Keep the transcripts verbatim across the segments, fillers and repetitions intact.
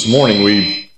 This morning we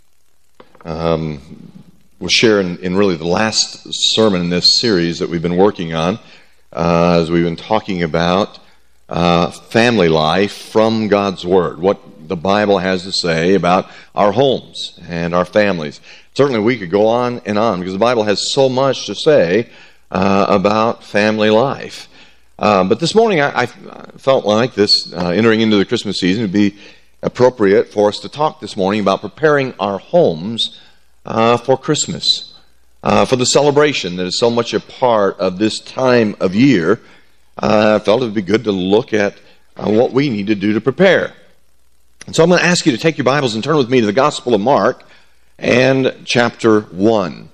um, will share in, in really the last sermon in this series that we've been working on uh, as we've been talking about uh, family life from God's Word, what the Bible has to say about our homes and our families. Certainly we could go on and on because the Bible has so much to say uh, about family life. Uh, but this morning I, I felt like this, uh, entering into the Christmas season, would be appropriate for us to talk this morning about preparing our homes uh, for Christmas, uh, for the celebration that is so much a part of this time of year. Uh, I felt it would be good to look at uh, what we need to do to prepare. And so I'm going to ask you to take your Bibles and turn with me to the Gospel of Mark and chapter one.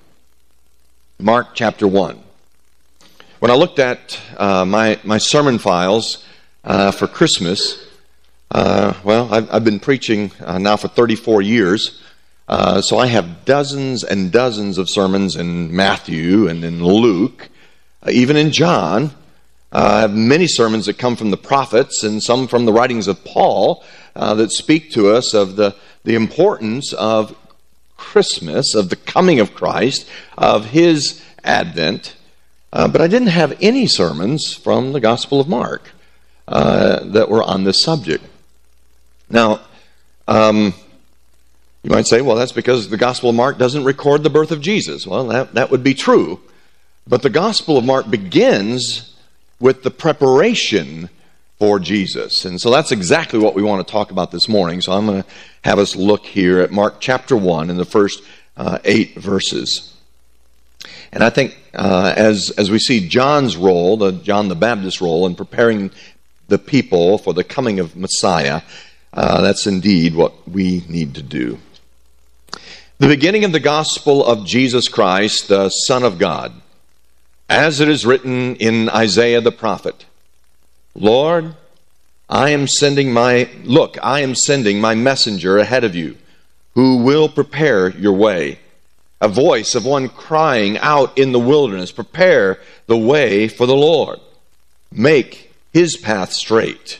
Mark chapter one. When I looked at uh, my, my sermon files uh, for Christmas, Uh, well, I've, I've been preaching uh, now for thirty-four years, uh, so I have dozens and dozens of sermons in Matthew and in Luke, uh, even in John. Uh, I have many sermons that come from the prophets and some from the writings of Paul uh, that speak to us of the, the importance of Christmas, of the coming of Christ, of His advent. Uh, but I didn't have any sermons from the Gospel of Mark uh, that were on this subject. Now, um, you might say, well, that's because the Gospel of Mark doesn't record the birth of Jesus. Well, that, that would be true. But the Gospel of Mark begins with the preparation for Jesus. And so that's exactly what we want to talk about this morning. So I'm going to have us look here at Mark chapter one in the first uh, eight verses. And I think uh, as, as we see John's role, the John the Baptist's role in preparing the people for the coming of Messiah, Uh, that's indeed what we need to do. The beginning of the gospel of Jesus Christ, the Son of God, as it is written in Isaiah the prophet, Lord, I am sending my, look, I am sending my messenger ahead of you, who will prepare your way. A voice of one crying out in the wilderness, prepare the way for the Lord. Make his path straight.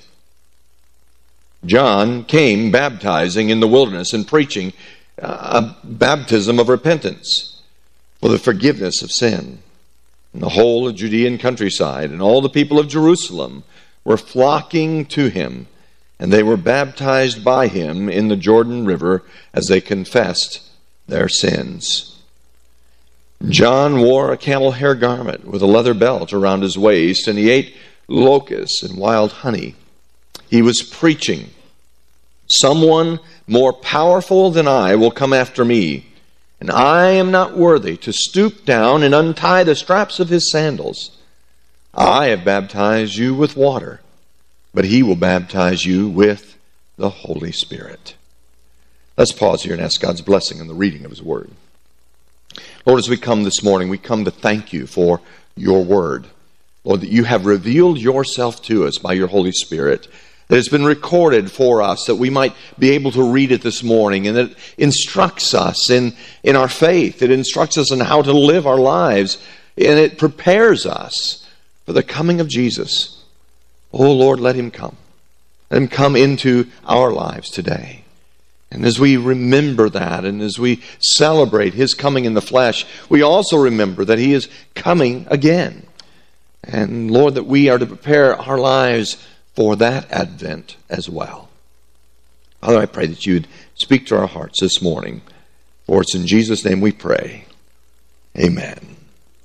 John came baptizing in the wilderness and preaching a baptism of repentance for the forgiveness of sin. And the whole of Judean countryside and all the people of Jerusalem were flocking to him, and they were baptized by him in the Jordan River as they confessed their sins. John wore a camel hair garment with a leather belt around his waist, and he ate locusts and wild honey. He was preaching, someone more powerful than I will come after me, and I am not worthy to stoop down and untie the straps of his sandals. I have baptized you with water, but he will baptize you with the Holy Spirit. Let's pause here and ask God's blessing on the reading of his word. Lord, as we come this morning, we come to thank you for your word. Lord, that you have revealed yourself to us by your Holy Spirit, that has been recorded for us, that we might be able to read it this morning, and that it instructs us in, in our faith. It instructs us in how to live our lives, and it prepares us for the coming of Jesus. Oh, Lord, let him come. Let him come into our lives today. And as we remember that, and as we celebrate his coming in the flesh, we also remember that he is coming again. And Lord, that we are to prepare our lives for that advent as well. Father, I pray that you'd speak to our hearts this morning. For it's in Jesus' name we pray. Amen.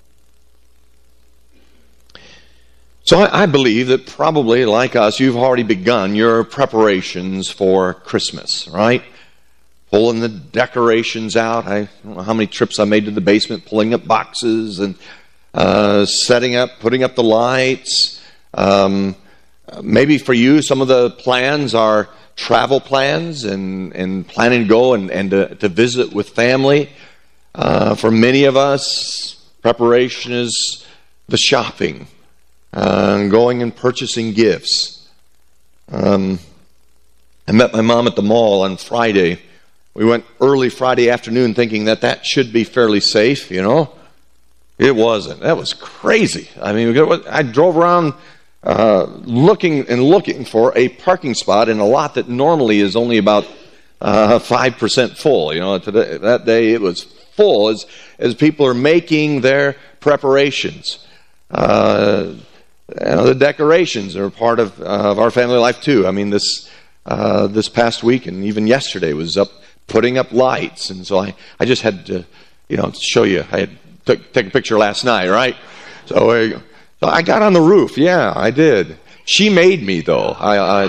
So I, I believe that probably, like us, you've already begun your preparations for Christmas, right? Pulling the decorations out. I don't know how many trips I made to the basement, pulling up boxes and uh, setting up, putting up the lights. Um... Maybe for you, some of the plans are travel plans and, and planning to go and, and to, to visit with family. Uh, for many of us, preparation is the shopping, uh, going and purchasing gifts. Um, I met my mom at the mall on Friday. We went early Friday afternoon thinking that that should be fairly safe, you know. It wasn't. That was crazy. I mean, I drove around Uh, looking and looking for a parking spot in a lot that normally is only about uh, five percent full. You know, today, that day it was full as, as people are making their preparations. Uh, you know, the decorations are part of, uh, of our family life too. I mean, this uh, this past week and even yesterday was up putting up lights. And so I, I just had to, you know, show you. I had to take a picture last night, right? So, uh, so I got on the roof. Yeah, I did. She made me, though. I,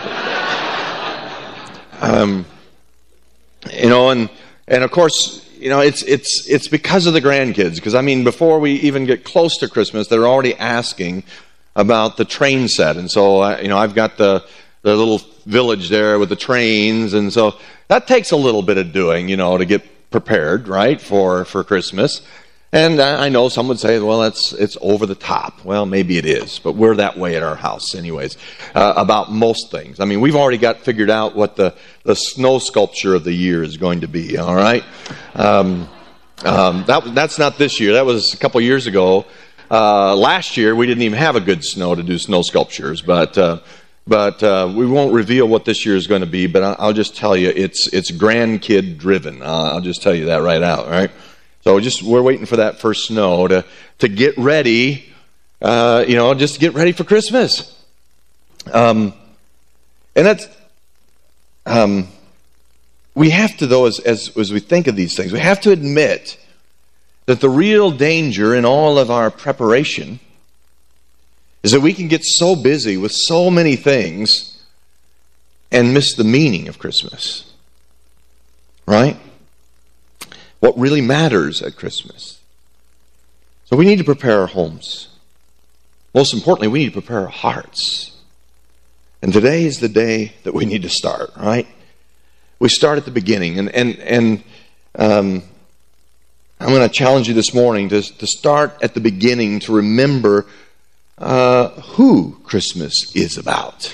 I um, you know, and and of course, you know, it's it's it's because of the grandkids. Because I mean, before we even get close to Christmas, they're already asking about the train set, and so uh, you know, I've got the the little village there with the trains, and so that takes a little bit of doing, you know, to get prepared, right, for for Christmas. And I know some would say, well, that's it's over the top. Well, maybe it is, but we're that way at our house anyways, uh, about most things. I mean, we've already got figured out what the, the snow sculpture of the year is going to be, all right? Um, um, that That's not this year. That was a couple years ago. Uh, last year, we didn't even have a good snow to do snow sculptures, but uh, but uh, we won't reveal what this year is going to be, but I'll just tell you, it's, it's grandkid driven. Uh, I'll just tell you that right out, all right? So just we're waiting for that first snow to to get ready, uh, you know, just to get ready for Christmas. Um, and that's um, we have to though, as, as as we think of these things, we have to admit that the real danger in all of our preparation is that we can get so busy with so many things and miss the meaning of Christmas, right? What really matters at Christmas. So we need to prepare our homes. Most importantly, we need to prepare our hearts. And today is the day that we need to start, right? We start at the beginning. And and, and um, I'm going to challenge you this morning to, to start at the beginning, to remember uh, who Christmas is about.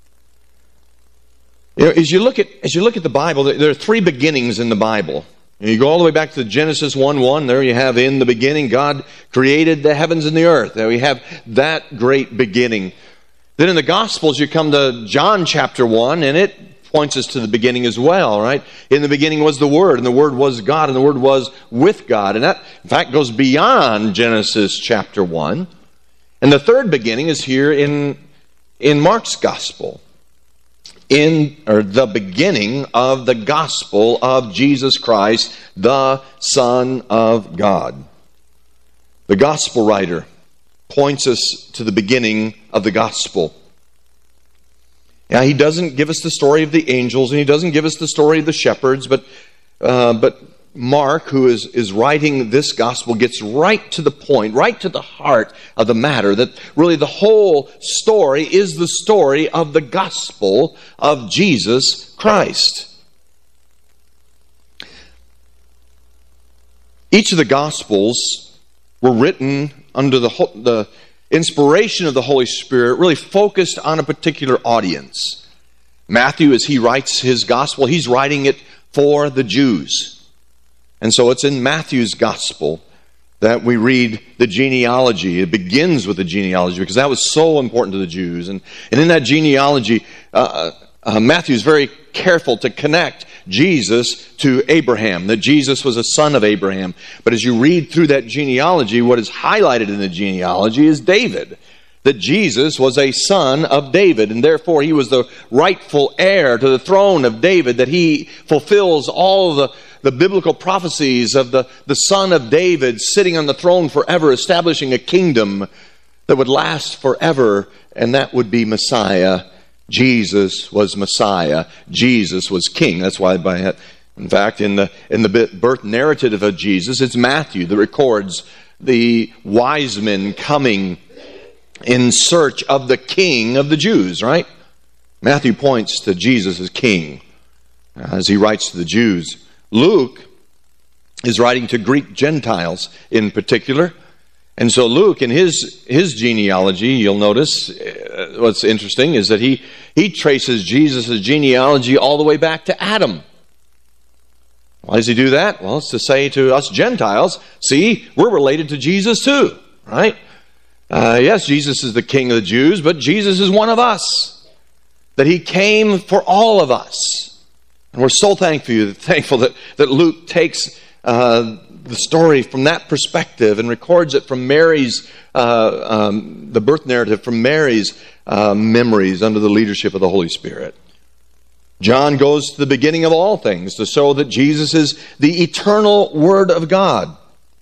You know, as you look at as you look at the Bible, there are three beginnings in the Bible. You go all the way back to Genesis one one. There you have, in the beginning, God created the heavens and the earth. There we have that great beginning. Then in the Gospels, you come to John chapter one, and it points us to the beginning as well, right? In the beginning was the Word, and the Word was God, and the Word was with God. And that, in fact, goes beyond Genesis chapter one. And the third beginning is here in, in Mark's Gospel. In or the beginning of the gospel of Jesus Christ, the Son of God. The gospel writer points us to the beginning of the gospel. Now, he doesn't give us the story of the angels, and he doesn't give us the story of the shepherds, but uh, but Mark, who is, is writing this gospel, gets right to the point, right to the heart of the matter, that really the whole story is the story of the gospel of Jesus Christ. Each of the gospels were written under the, the inspiration of the Holy Spirit, really focused on a particular audience. Matthew, as he writes his gospel, he's writing it for the Jews. And so it's in Matthew's gospel that we read the genealogy. It begins with the genealogy because that was so important to the Jews. And, and in that genealogy, uh, uh, Matthew's very careful to connect Jesus to Abraham, that Jesus was a son of Abraham. But as you read through that genealogy, what is highlighted in the genealogy is David. That Jesus was a son of David, and therefore he was the rightful heir to the throne of David, that he fulfills all the The biblical prophecies of the, the son of David sitting on the throne forever, establishing a kingdom that would last forever, and that would be Messiah. Jesus was Messiah. Jesus was King. That's why, by in fact, in the in the birth narrative of Jesus, it's Matthew that records the wise men coming in search of the King of the Jews, right? Matthew points to Jesus as King as he writes to the Jews. Luke is writing to Greek Gentiles in particular. And so Luke, in his his genealogy, you'll notice uh, what's interesting is that he, he traces Jesus' genealogy all the way back to Adam. Why does he do that? Well, it's to say to us Gentiles, see, we're related to Jesus too, right? Uh, yes, Jesus is the King of the Jews, but Jesus is one of us. That he came for all of us. And we're so thankful, thankful that, that Luke takes uh, the story from that perspective and records it from Mary's, uh, um, the birth narrative from Mary's uh, memories under the leadership of the Holy Spirit. John goes to the beginning of all things to show that Jesus is the eternal Word of God.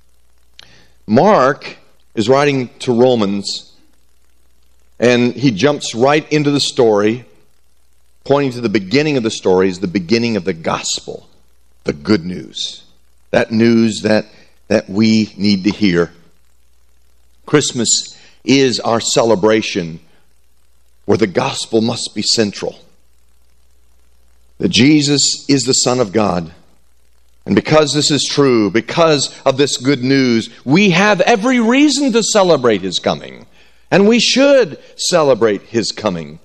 Mark is writing to Romans, and he jumps right into the story, pointing to the beginning of the story as the beginning of the gospel, the good news. That news that, that we need to hear. Christmas is our celebration where the gospel must be central. That Jesus is the Son of God. And because this is true, because of this good news, we have every reason to celebrate His coming. And we should celebrate His coming.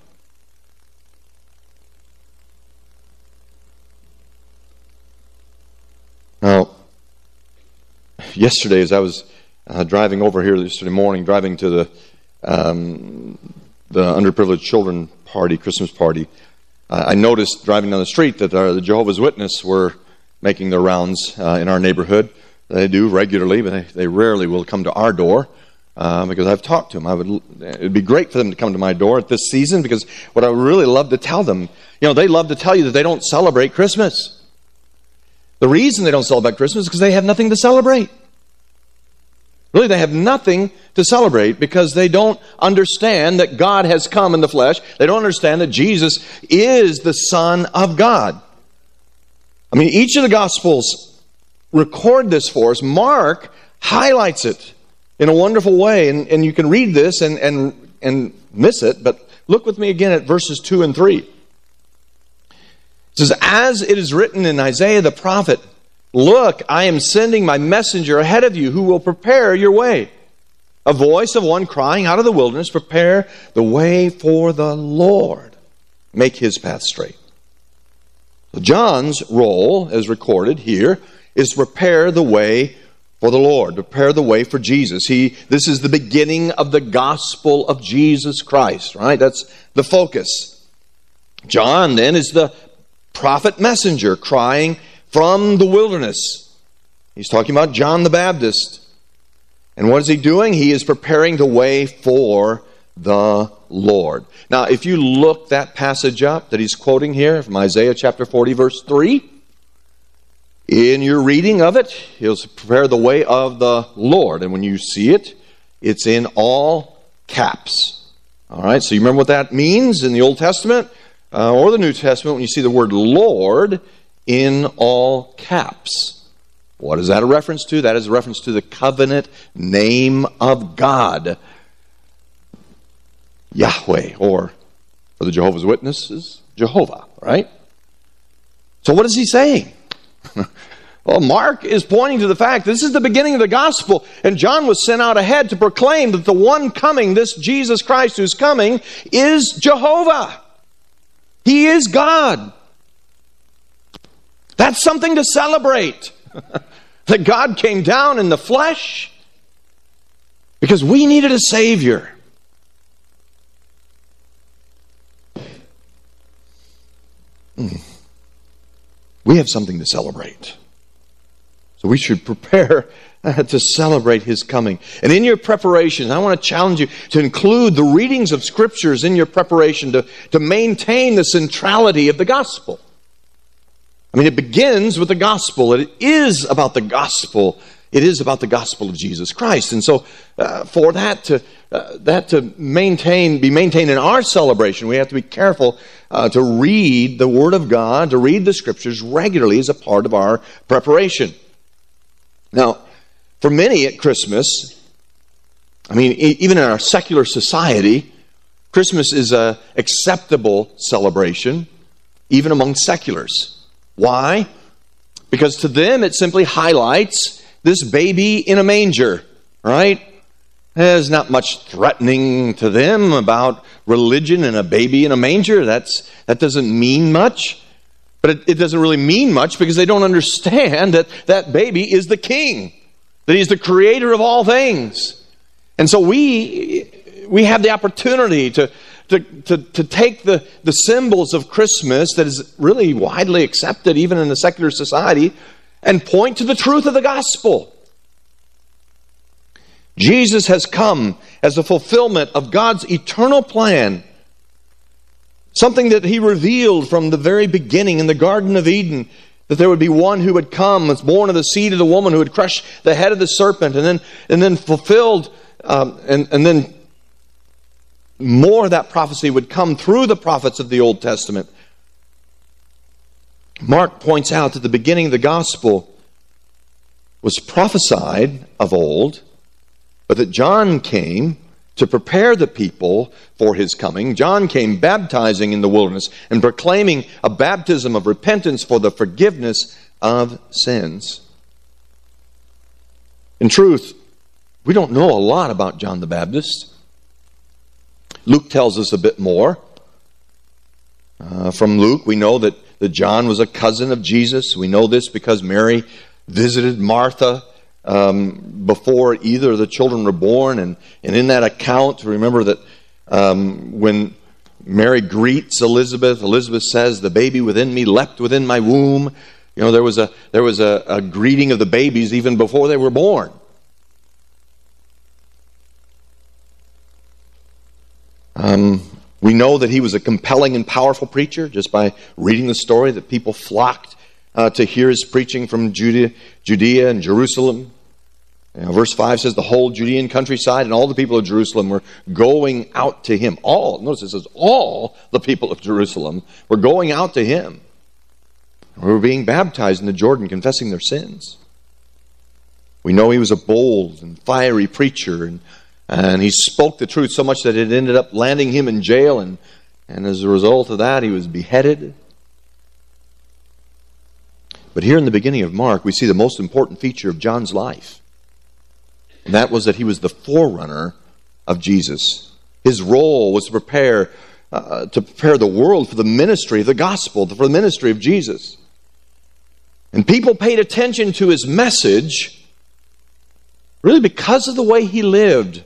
Now, yesterday as I was uh, driving over here yesterday morning, driving to the um, the underprivileged children party, Christmas party, uh, I noticed driving down the street that uh, the Jehovah's Witnesses were making their rounds uh, in our neighborhood. They do regularly, but they, they rarely will come to our door uh, because I've talked to them. I would, it'd be great for them to come to my door at this season, because what I would really love to tell them, you know, they love to tell you that they don't celebrate Christmas. The reason they don't celebrate Christmas is because they have nothing to celebrate. Really, they have nothing to celebrate because they don't understand that God has come in the flesh. They don't understand that Jesus is the Son of God. I mean, each of the Gospels record this for us. Mark highlights it in a wonderful way. And, and you can read this and, and, and miss it, but look with me again at verses two and three. It says, as it is written in Isaiah the prophet, look, I am sending my messenger ahead of you who will prepare your way. A voice of one crying out of the wilderness, prepare the way for the Lord. Make His path straight. So John's role, as recorded here, is to prepare the way for the Lord, prepare the way for Jesus. He, this is the beginning of the gospel of Jesus Christ, right? That's the focus. John then is the prophet messenger crying from the wilderness. He's talking about John the Baptist. And what is he doing? He is preparing the way for the Lord. Now, if you look that passage up that he's quoting here from Isaiah chapter forty, verse three, in your reading of it, he'll prepare the way of the Lord. And when you see it, it's in all caps. All right, so you remember what that means in the Old Testament uh, or the New Testament when you see the word Lord in all caps. What is that a reference to? That is a reference to the covenant name of God, Yahweh, or for the Jehovah's Witnesses, Jehovah, right? So what is he saying? Well, Mark is pointing to the fact this is the beginning of the gospel, and John was sent out ahead to proclaim that the one coming, this Jesus Christ who's coming, is Jehovah. He is God. That's something to celebrate. That God came down in the flesh because we needed a Savior. We have something to celebrate. So we should prepare to celebrate His coming. And in your preparation, I want to challenge you to include the readings of Scriptures in your preparation to, to maintain the centrality of the gospel. I mean, it begins with the gospel. It is about the gospel. It is about the gospel of Jesus Christ. And so uh, for that to uh, that to maintain, be maintained in our celebration, we have to be careful uh, to read the Word of God, to read the Scriptures regularly as a part of our preparation. Now, for many at Christmas, I mean, e- even in our secular society, Christmas is an acceptable celebration, even among seculars. Why? Because to them it simply highlights this baby in a manger, right? There's not much threatening to them about religion and a baby in a manger. That's that doesn't mean much. But it, it doesn't really mean much because they don't understand that that baby is the king, that he's the creator of all things. And so we we have the opportunity to to, to, to take the, the symbols of Christmas that is really widely accepted even in the secular society and point to the truth of the gospel. Jesus has come as a fulfillment of God's eternal plan. Something that He revealed from the very beginning in the Garden of Eden, that there would be one who would come, was born of the seed of the woman, who would crush the head of the serpent, and then and then fulfilled, um, and, and then more of that prophecy would come through the prophets of the Old Testament. Mark points out that the beginning of the gospel was prophesied of old, but that John came to prepare the people for His coming. John came baptizing in the wilderness and proclaiming a baptism of repentance for the forgiveness of sins. In truth, we don't know a lot about John the Baptist. Luke tells us a bit more. Uh, from Luke, we know that, that John was a cousin of Jesus. We know this because Mary visited Martha Um, before either of the children were born. And, and in that account, remember that um, when Mary greets Elizabeth, Elizabeth says, "The baby within me leapt within my womb." You know, there was a there was a, a greeting of the babies even before they were born. Um, we know that he was a compelling and powerful preacher just by reading the story, that people flocked Uh, to hear His preaching from Judea, Judea and Jerusalem. You know, verse five says the whole Judean countryside and all the people of Jerusalem were going out to Him. All, notice it says all the people of Jerusalem were going out to Him. They were being baptized in the Jordan, confessing their sins. We know He was a bold and fiery preacher, and, and He spoke the truth so much that it ended up landing Him in jail, and, and as a result of that, He was beheaded. But here in the beginning of Mark, we see the most important feature of John's life. And that was that he was the forerunner of Jesus. His role was to prepare uh, to prepare the world for the ministry of the gospel, for the ministry of Jesus. And people paid attention to His message really because of the way He lived.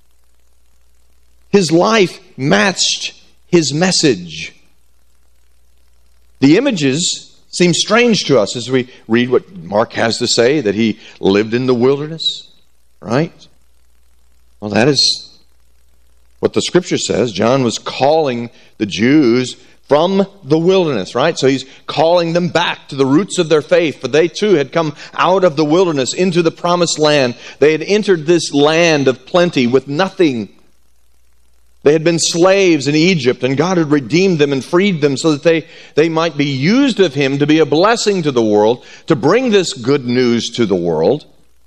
His life matched His message. The images seems strange to us as we read what Mark has to say, that He lived in the wilderness, right? Well, that is what the Scripture says. John was calling the Jews from the wilderness, right? So he's calling them back to the roots of their faith, for they too had come out of the wilderness into the promised land. They had entered this land of plenty with nothing. They had been slaves in Egypt, and God had redeemed them and freed them so that they, they might be used of Him to be a blessing to the world, to bring this good news to the world.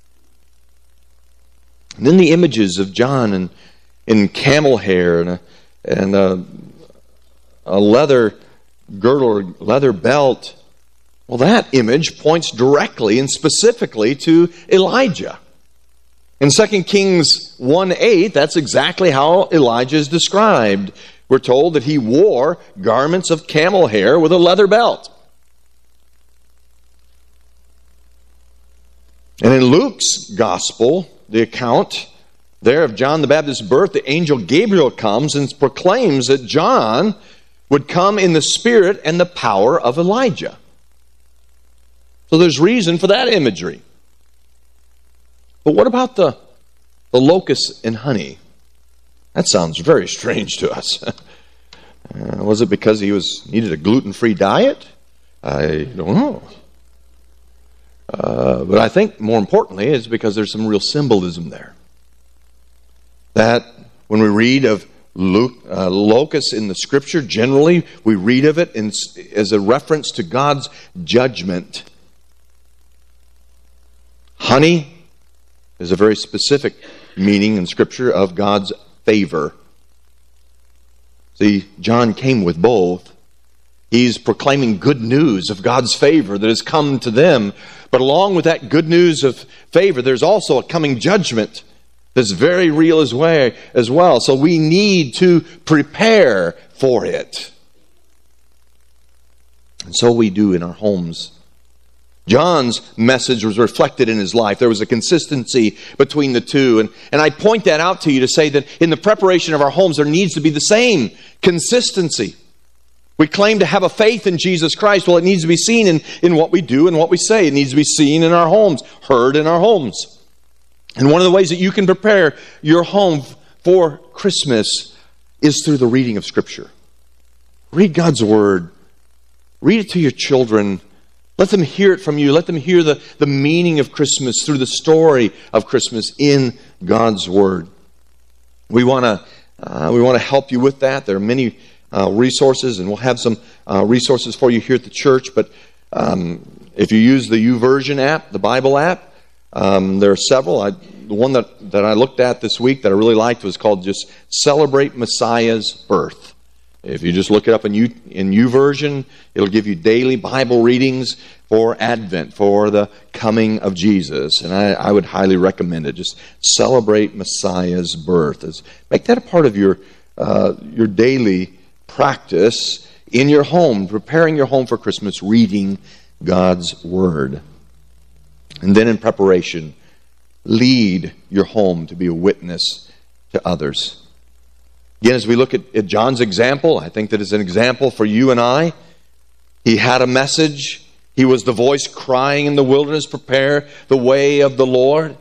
And then the images of John in, in camel hair and, a, and a, a leather girdle or leather belt. Well, that image points directly and specifically to Elijah. In Second Kings one eight, that's exactly how Elijah is described. We're told that he wore garments of camel hair with a leather belt. And in Luke's gospel, the account there of John the Baptist's birth, the angel Gabriel comes and proclaims that John would come in the spirit and the power of Elijah. So there's reason for that imagery. But what about the, the locusts and honey? That sounds very strange to us. uh, was it because he was needed a gluten-free diet? I don't know. Uh, but I think more importantly it's because there's some real symbolism there. That when we read of Luke, uh, locusts in the Scripture, generally we read of it in, as a reference to God's judgment. Honey is a very specific meaning in Scripture of God's favor. See, John came with both. He's proclaiming good news of God's favor that has come to them. But along with that good news of favor, there's also a coming judgment that's very real as well. So we need to prepare for it. And so we do in our homes John's message was reflected in his life. There was a consistency between the two. And, and I point that out to you to say that in the preparation of our homes, there needs to be the same consistency. We claim to have a faith in Jesus Christ. Well, it needs to be seen in, in what we do and what we say. It needs to be seen in our homes, heard in our homes. And one of the ways that you can prepare your home for Christmas is through the reading of Scripture. Read God's Word. Read it to your children. Let them hear it from you. Let them hear the, the meaning of Christmas through the story of Christmas in God's Word. We want to uh, we want to help you with that. There are many uh, resources, and we'll have some uh, resources for you here at the church. But um, if you use the YouVersion app, the Bible app, um, there are several. I, the one that, that I looked at this week that I really liked was called just Celebrate Messiah's Birth. If you just look it up in U, in YouVersion, it'll give you daily Bible readings for Advent, for the coming of Jesus. And I, I would highly recommend it. Just celebrate Messiah's birth. As, make that a part of your, uh, your daily practice in your home, preparing your home for Christmas, reading God's Word. And then in preparation, lead your home to be a witness to others. Again, as we look at, at John's example, I think that is an example for you and I. He had a message. He was the voice crying in the wilderness, prepare the way of the Lord.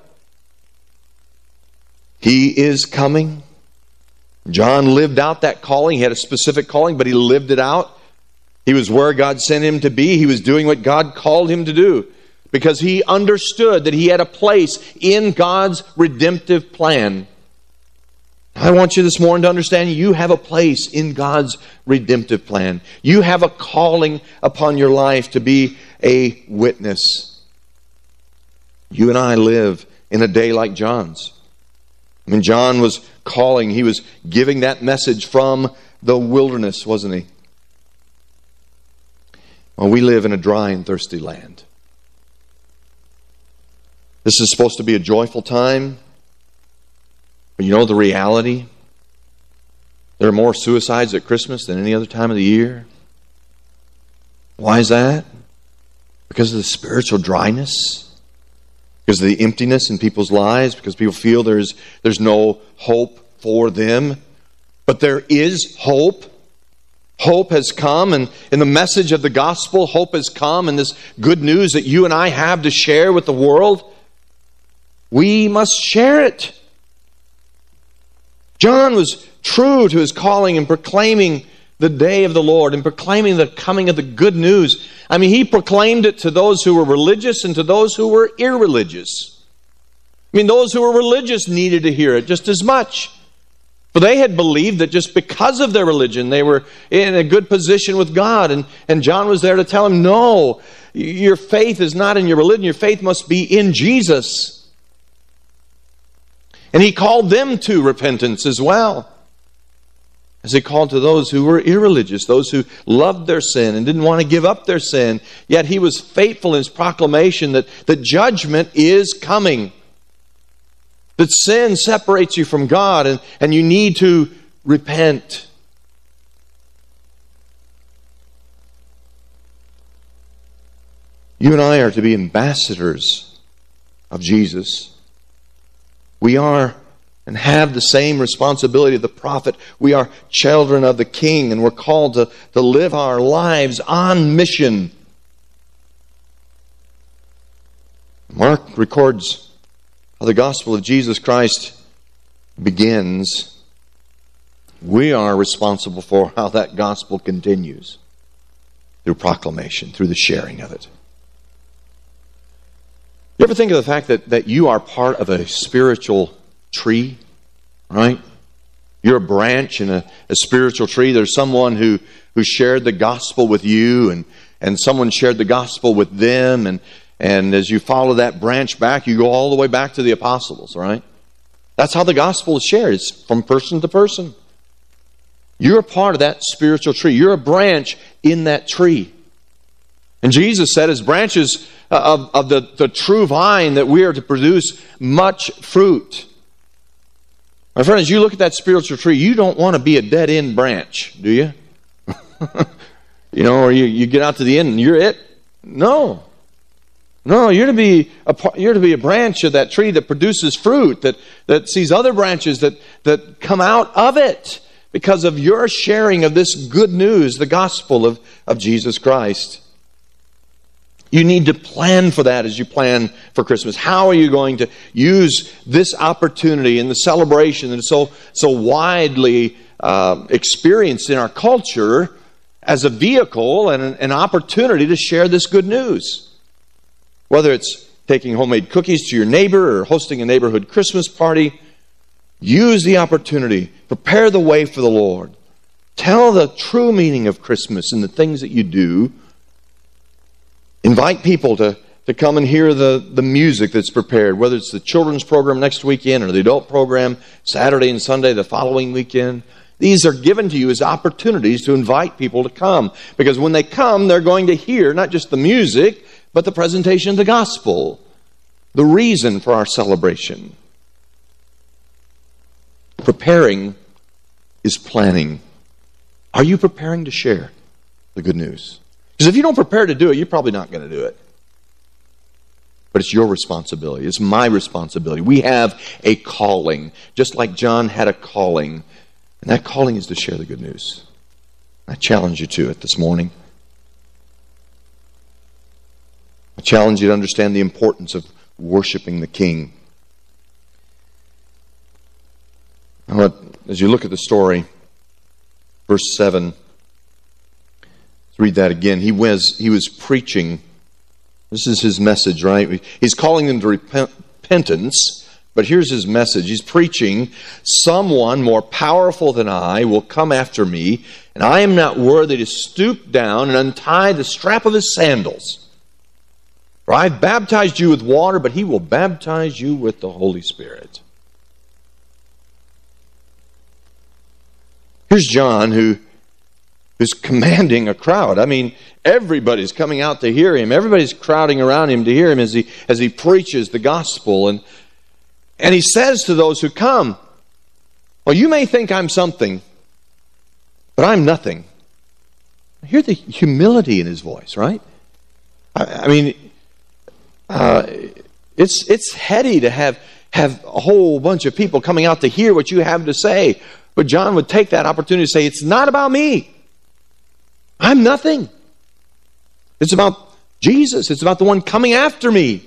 He is coming. John lived out that calling. He had a specific calling, but he lived it out. He was where God sent him to be. He was doing what God called him to do because he understood that he had a place in God's redemptive plan. I want you this morning to understand you have a place in God's redemptive plan. You have a calling upon your life to be a witness. You and I live in a day like John's. I mean, John was calling. He was giving that message from the wilderness, wasn't he? Well, we live in a dry and thirsty land. This is supposed to be a joyful time. But you know the reality? There are more suicides at Christmas than any other time of the year. Why is that? Because of the spiritual dryness? Because of the emptiness in people's lives? Because people feel there's, there's no hope for them? But there is hope. Hope has come, and in the message of the gospel, hope has come, and this good news that you and I have to share with the world, we must share it. John was true to his calling in proclaiming the day of the Lord and proclaiming the coming of the good news. I mean, he proclaimed it to those who were religious and to those who were irreligious. I mean, those who were religious needed to hear it just as much. For they had believed that just because of their religion, they were in a good position with God. And, and John was there to tell them, no, your faith is not in your religion. Your faith must be in Jesus. And he called them to repentance as well. As he called to those who were irreligious, those who loved their sin and didn't want to give up their sin. Yet he was faithful in his proclamation that the judgment is coming. That sin separates you from God and, and you need to repent. You and I are to be ambassadors of Jesus. We are and have the same responsibility of the prophet. We are children of the King, and we're called to, to live our lives on mission. Mark records how the gospel of Jesus Christ begins. We are responsible for how that gospel continues through proclamation, through the sharing of it. You ever think of the fact that, that you are part of a spiritual tree, right? You're a branch in a, a spiritual tree. There's someone who, who shared the gospel with you, and, and someone shared the gospel with them, and, and as you follow that branch back, you go all the way back to the apostles, right? That's how the gospel is shared. It's from person to person. You're a part of that spiritual tree. You're a branch in that tree. And Jesus said, as branches of, of the, the true vine, that we are to produce much fruit. My friend, as you look at that spiritual tree, you don't want to be a dead-end branch, do you? You know, or you, you get out to the end and you're it? No. No, you're to be a, you're to be a branch of that tree that produces fruit, that, that sees other branches that, that come out of it because of your sharing of this good news, the gospel of, of Jesus Christ. You need to plan for that as you plan for Christmas. How are you going to use this opportunity and the celebration that is so, so widely uh, experienced in our culture as a vehicle and an, an opportunity to share this good news? Whether it's taking homemade cookies to your neighbor or hosting a neighborhood Christmas party, use the opportunity. Prepare the way for the Lord. Tell the true meaning of Christmas and the things that you do. Invite people to, to come and hear the, the music that's prepared, whether it's the children's program next weekend or the adult program Saturday and Sunday the following weekend. These are given to you as opportunities to invite people to come. Because when they come, they're going to hear not just the music, but the presentation of the gospel, the reason for our celebration. Preparing is planning. Are you preparing to share the good news? Because if you don't prepare to do it, you're probably not going to do it. But it's your responsibility. It's my responsibility. We have a calling, just like John had a calling. And that calling is to share the good news. I challenge you to it this morning. I challenge you to understand the importance of worshiping the King. Now, as you look at the story, verse seven, let's read that again. He was, he was preaching. This is his message, right? He's calling them to repentance, but here's his message. He's preaching, someone more powerful than I will come after me, and I am not worthy to stoop down and untie the strap of his sandals. For I've baptized you with water, but he will baptize you with the Holy Spirit. Here's John who is commanding a crowd. I mean, everybody's coming out to hear him. Everybody's crowding around him to hear him as he as he preaches the gospel. And, and he says to those who come, well, you may think I'm something, but I'm nothing. Hear the humility in his voice, right? I, I mean... Uh, it's it's heady to have, have a whole bunch of people coming out to hear what you have to say. But John would take that opportunity to say, it's not about me. I'm nothing. It's about Jesus. It's about the one coming after me.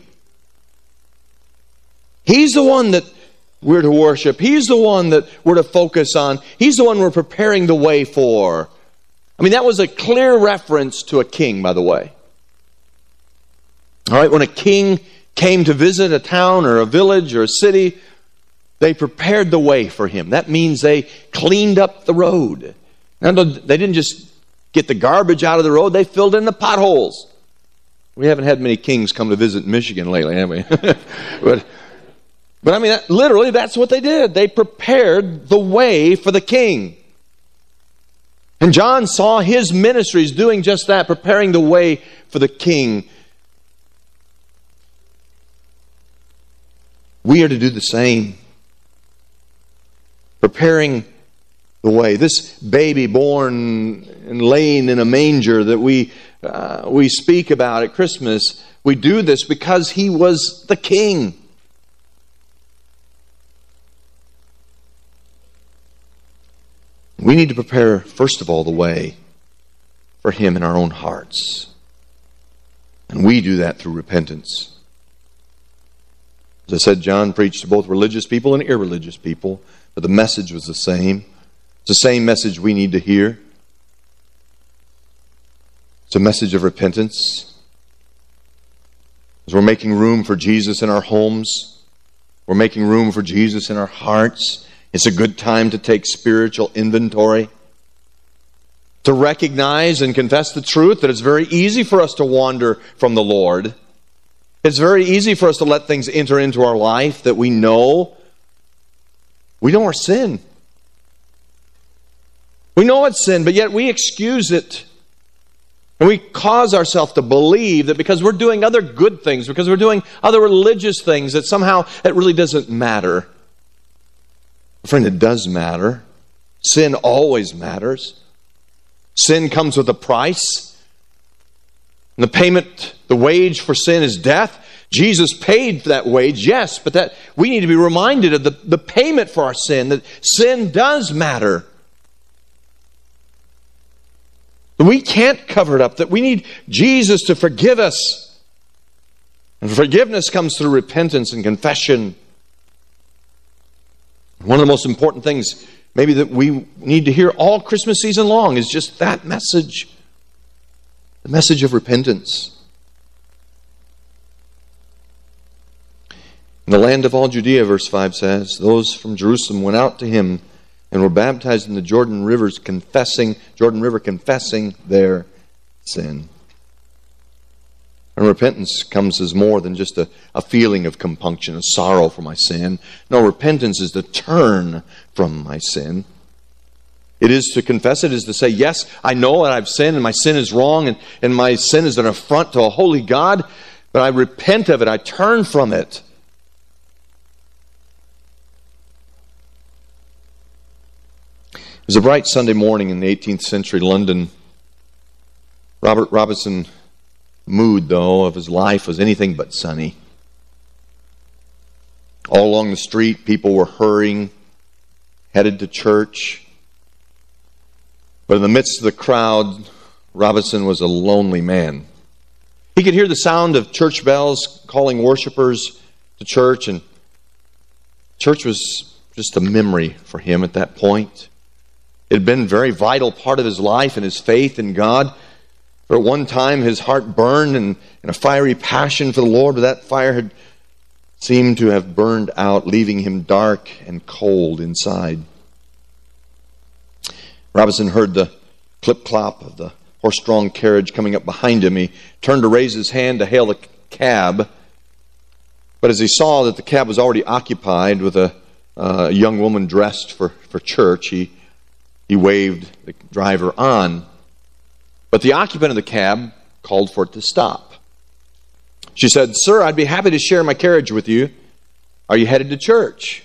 He's the one that we're to worship. He's the one that we're to focus on. He's the one we're preparing the way for. I mean, that was a clear reference to a king, by the way. All right, when a king came to visit a town or a village or a city, they prepared the way for him. That means they cleaned up the road. Now, they didn't just get the garbage out of the road, they filled in the potholes. We haven't had many kings come to visit Michigan lately, have we? but, but I mean, that, literally, that's what they did. They prepared the way for the king. And John saw his ministries doing just that, preparing the way for the king. We are to do the same. Preparing the way. This baby born and laying in a manger that we uh, we speak about at Christmas, we do this because he was the king. We need to prepare, first of all, the way for him in our own hearts. And we do that through repentance. As I said, John preached to both religious people and irreligious people, but the message was the same. It's the same message we need to hear. It's a message of repentance. As we're making room for Jesus in our homes, we're making room for Jesus in our hearts, it's a good time to take spiritual inventory, to recognize and confess the truth that it's very easy for us to wander from the Lord. It's very easy for us to let things enter into our life that we know. We know our sin. We know it's sin, but yet we excuse it. And we cause ourselves to believe that because we're doing other good things, because we're doing other religious things, that somehow it really doesn't matter. Friend, it does matter. Sin always matters. Sin comes with a price. And the payment, the wage for sin is death. Jesus paid for that wage, yes, but that we need to be reminded of the, the payment for our sin, that sin does matter. That we can't cover it up, that we need Jesus to forgive us. And forgiveness comes through repentance and confession. One of the most important things maybe that we need to hear all Christmas season long is just that message. The message of repentance. In the land of all Judea, verse five says, those from Jerusalem went out to him and were baptized in the Jordan rivers, confessing, Jordan River confessing their sin. And repentance comes as more than just a, a feeling of compunction, a sorrow for my sin. No, repentance is to turn from my sin. It is to confess it, is to say, yes, I know that I've sinned and my sin is wrong and, and my sin is an affront to a holy God, but I repent of it, I turn from it. It was a bright Sunday morning in the eighteenth century London. Robert Robinson mood, though, of his life was anything but sunny. All along the street, people were hurrying, headed to church. But in the midst of the crowd, Robinson was a lonely man. He could hear the sound of church bells calling worshipers to church, and church was just a memory for him at that point. It had been a very vital part of his life and his faith in God. For at one time, his heart burned in, in a fiery passion for the Lord, but that fire had seemed to have burned out, leaving him dark and cold inside. Robinson heard the clip-clop of the horse-drawn carriage coming up behind him. He turned to raise his hand to hail the cab, but as he saw that the cab was already occupied with a, uh, a young woman dressed for, for church, he, he waved the driver on. But the occupant of the cab called for it to stop. She said, "Sir, I'd be happy to share my carriage with you. Are you headed to church?"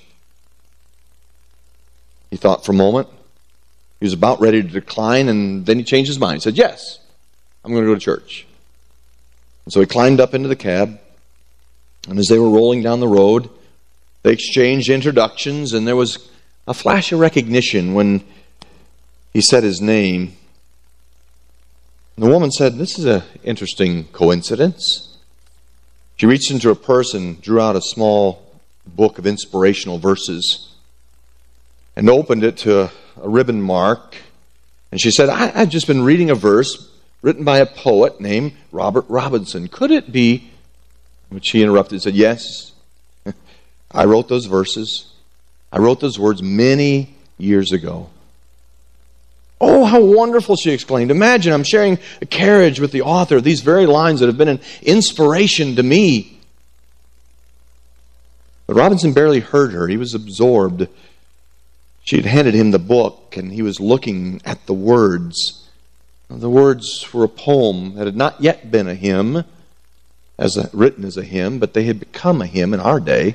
He thought for a moment. He was about ready to decline, and then he changed his mind. He said, "Yes, I'm going to go to church." And so he climbed up into the cab, and as they were rolling down the road, they exchanged introductions, and there was a flash of recognition when he said his name. And the woman said, "This is an interesting coincidence." She reached into her purse and drew out a small book of inspirational verses and opened it to a, a ribbon mark. And she said, I, I've just been reading a verse written by a poet named Robert Robinson. Could it be? But she interrupted and said, "Yes, I wrote those verses. I wrote those words many years ago." "Oh, how wonderful," she exclaimed. "Imagine I'm sharing a carriage with the author of these very lines that have been an inspiration to me." But Robinson barely heard her. He was absorbed. She had handed him the book, and he was looking at the words. The words were a poem that had not yet been a hymn, as a, written as a hymn, but they had become a hymn in our day.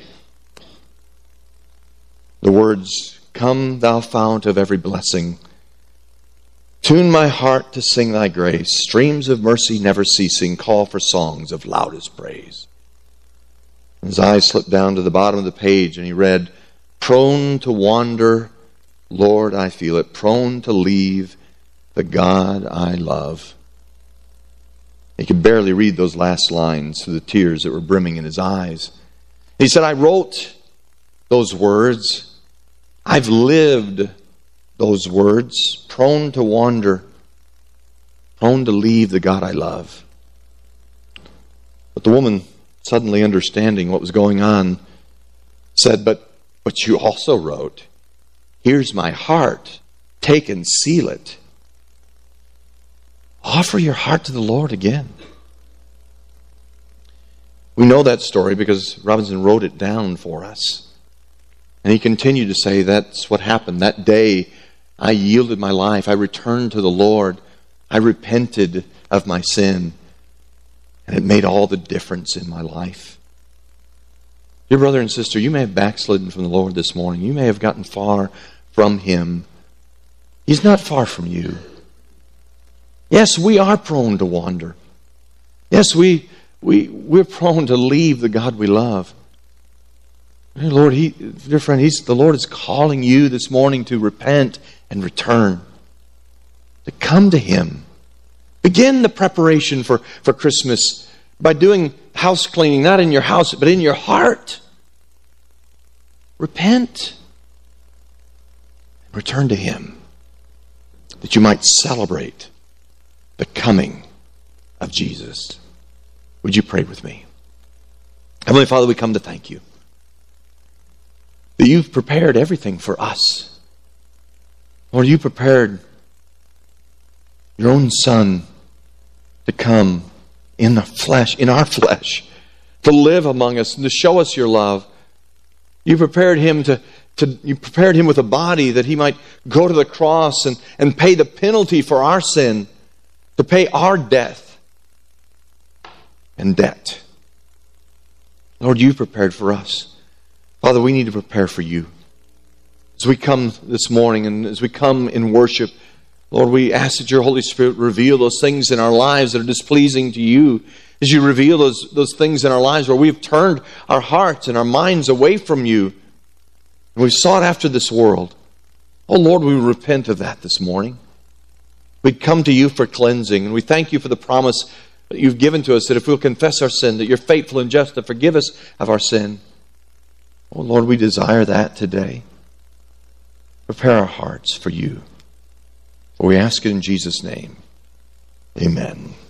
The words, "Come, thou fount of every blessing. Tune my heart to sing thy grace. Streams of mercy never ceasing call for songs of loudest praise." His eyes slipped down to the bottom of the page and he read, "Prone to wander, Lord, I feel it. Prone to leave the God I love." He could barely read those last lines through the tears that were brimming in his eyes. He said, "I wrote those words. I've lived those words, prone to wander, prone to leave the God I love." But the woman, suddenly understanding what was going on, said, but, but you also wrote, "Here's my heart, take and seal it." Offer your heart to the Lord again. We know that story because Robinson wrote it down for us. And he continued to say, that's what happened. That day, I yielded my life. I returned to the Lord. I repented of my sin. And it made all the difference in my life. Dear brother and sister, you may have backslidden from the Lord this morning. You may have gotten far from Him. He's not far from you. Yes, we are prone to wander. Yes, we, we, we're prone to leave the God we love. Dear Lord, he, dear friend, he's, the Lord is calling you this morning to repent and return, to come to Him. Begin the preparation for, for Christmas by doing house cleaning, not in your house, but in your heart. Repent. Return to Him, that you might celebrate the coming of Jesus. Would you pray with me? Heavenly Father, we come to thank you that you've prepared everything for us. Lord, you prepared your own Son to come in the flesh, in our flesh, to live among us and to show us your love. You prepared Him to, to you prepared Him with a body that He might go to the cross and, and pay the penalty for our sin, to pay our death and debt. Lord, you've prepared for us. Father, we need to prepare for you. As we come this morning and as we come in worship, Lord, we ask that your Holy Spirit reveal those things in our lives that are displeasing to you. As you reveal those, those things in our lives where we've turned our hearts and our minds away from you, and we've sought after this world. Oh Lord, we repent of that this morning. We come to you for cleansing, and we thank you for the promise that you've given to us that if we'll confess our sin, that you're faithful and just to forgive us of our sin. Oh Lord, we desire that today. Prepare our hearts for you. For we ask it in Jesus' name. Amen.